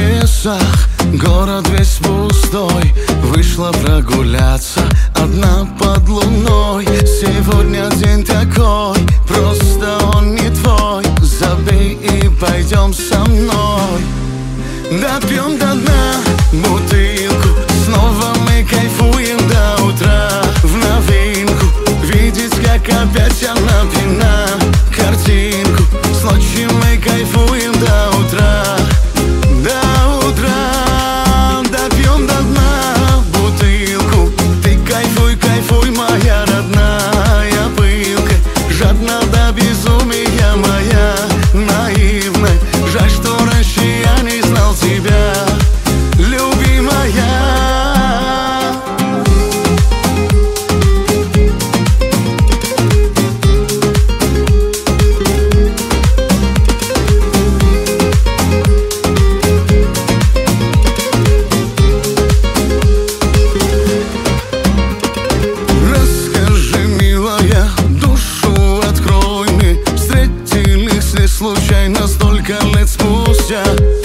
часах, город весь пустой. Вышла прогуляться одна под луной. Сегодня день такой, просто он не твой. Забей и пойдем со мной. Допьем до дна бутылку, снова мы кайфуем до утра. В новинку видеть, как опять она пьяна. Картинку с ночи мы кайфуем до утра. До утра допьем до дна бутылку. Ты кайфуй, кайфуй, моя родная пылка. Жадна до безумия моя наивная. Жаль, что раньше я не знал тебя, любимая. Расскажи, милая, душу открой мне. Встретились ли случайно столько лет спустя?